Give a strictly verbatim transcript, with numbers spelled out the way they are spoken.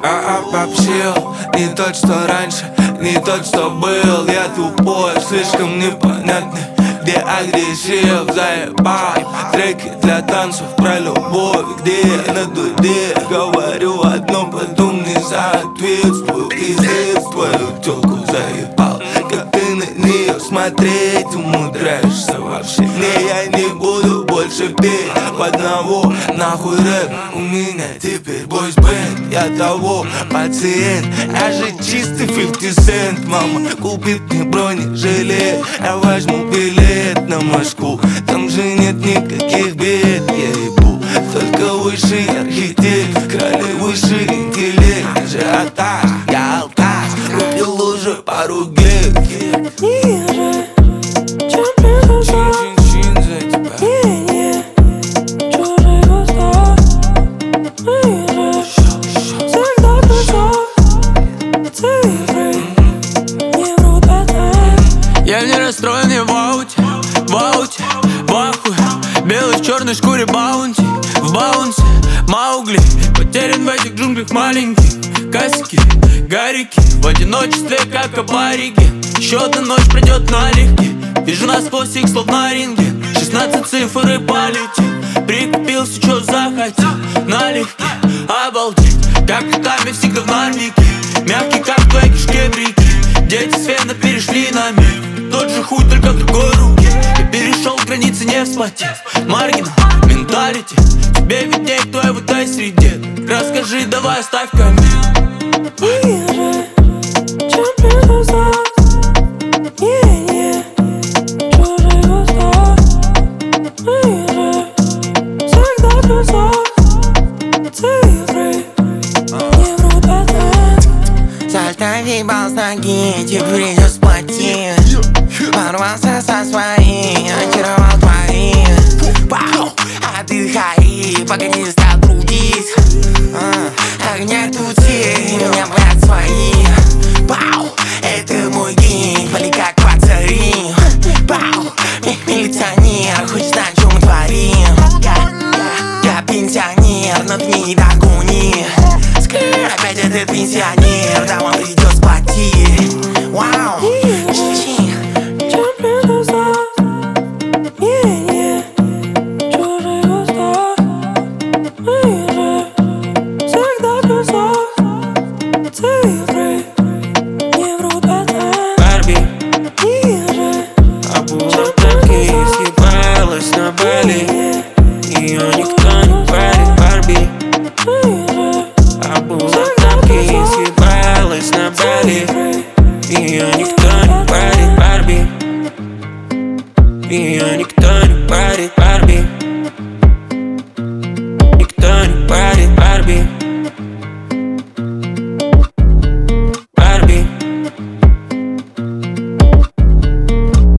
а обобщил. Не тот, что раньше, не тот, что был. Я тупой, слишком непонятный, где агрессив. Заебал треки для танцев про любовь, где я на дуде говорю одно, потом не соответствую. Пиздец, твою тёлку заебал, как ты на нее смотреть умудряешься вообще. Не, я не буду больше петь в одного, нахуй рэп. У меня теперь бойс-бэнд, я того пациент. Я же чистый фифти сент, мама купит мне бронежилет. Я возьму билет на Москву, там же нет никаких бед. Я ебу только высший архитект, крали высший интеллект. Ажиотаж, я алкаш, купил лужи пару гек. Ниже, чем предыдущий. Не-не, чужой восток. Ниже, всегда песок. Цифры не врут пацан. Я не расстроен, я в ауте, в ауте, в ахуе. Белый в черной шкуре баунти, в баунсе Маугли. Потерян в этих джунглях маленький. Касики, гарики, в одиночестве как кабарики. Еще одна ночь придет налегке. Вижу насквозь их слов на ринге. Шестнадцать цифр и полетел. Прикупил все, что захотел. Налегке, обалдеть. Как руками всегда в норнике. Мягкий, как в твоей кишке брики. Дети с фена перешли на миг. Тот же хуй, только в другой руке. И перешел границы, не вспотев. Маргинал, менталити. Тебе видней, кто я в этой среде. Расскажи, давай, оставь коммент. Ниже, чем предыдущий. Не-не, чужой восток. Ниже, всегда песок. Цифры не врут пацан. Сальто въебал с ноги, теперь идет сплотил. Порвался со своим, очаровал твоих. Вау, отдыхай, пока не стал трудить. Огня тут все, меня брат свои. Вау, это мой гейм, вали как пацарин. Вау, милиционер, хочешь знать, что мы творим? Я, я, я пенсионер, но ты не догони. Скры, опять этот пенсионер, да он придет сплотить. Вау, Ниже, чем предыдущий. Не-не, чужой восток. Ниже, всегда песок. Цифры не врут пацан. Барби, Ниже, обула тапки, съебалась на Бали. Ее никто не парит. Барби, ниже, обула тапки, съебалась на Бали. Ее никто не парит. Барби, ее никто не парит. Барби, никто не парит. Барби.